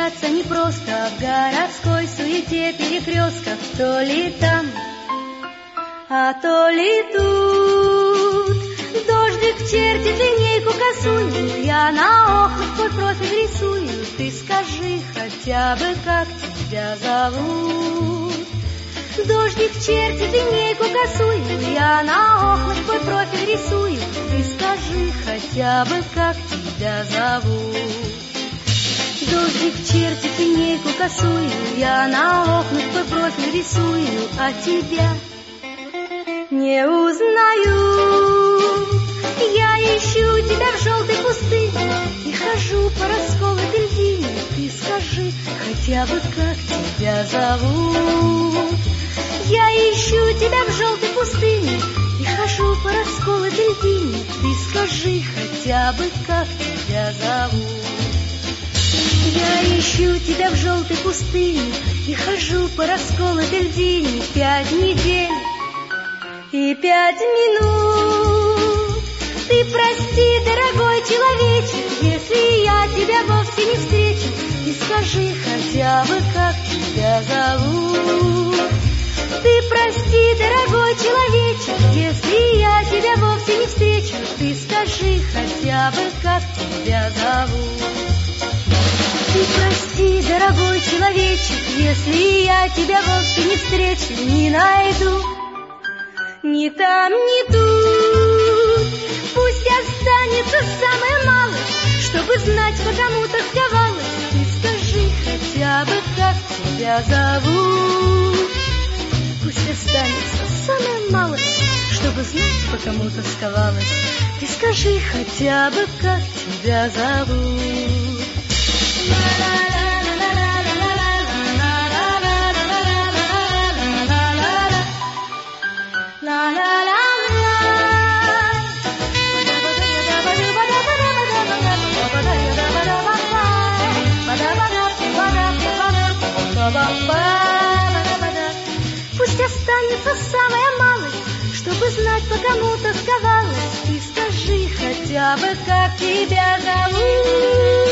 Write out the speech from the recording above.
добраться непросто в городской суете перекрестков. То ли там, а то ли тут. Дождик чертит линейку косую, я на окнах твой профиль рисую. Ты скажи хотя бы, как тебя зовут. Дождик чертит линейку косую, я на окнах твой профиль рисую. Ты скажи хотя бы, как тебя зовут. Дождик чертит линейку косую, я на окнах твой профиль рисую, а тебя не узнаю. Я ищу тебя в желтой пустыне и хожу по расколотой льдине. Ты скажи хотя бы, как тебя зовут. Я ищу тебя в желтой пустыне и хожу по расколотой льдине. Ты скажи хотя бы, как тебя зовут. Я ищу тебя в желтой пустыне и хожу по расколотой льдине 5 недель и 5 минут. Ты прости, дорогой человечек, если я тебя вовсе не встречу. И скажи хотя бы, как тебя зовут. Ты прости, дорогой человечек, если я тебя вовсе не встречу. Ты скажи хотя бы, как тебя зовут. Ты прости, дорогой человечек, если я тебя вовсе не встречу, не найду ни там, ни тут. Пусть останется самое малое, чтобы знать, по кому тосковалась. Ты скажи хотя бы, как тебя зовут. Пусть останется самое малое, чтобы знать, по кому тосковалась. Ты скажи хотя бы, как тебя зовут. Пусть останется самое малое, чтобы знать, по кому тосковалась. Ты скажи хотя бы, как тебя зовут.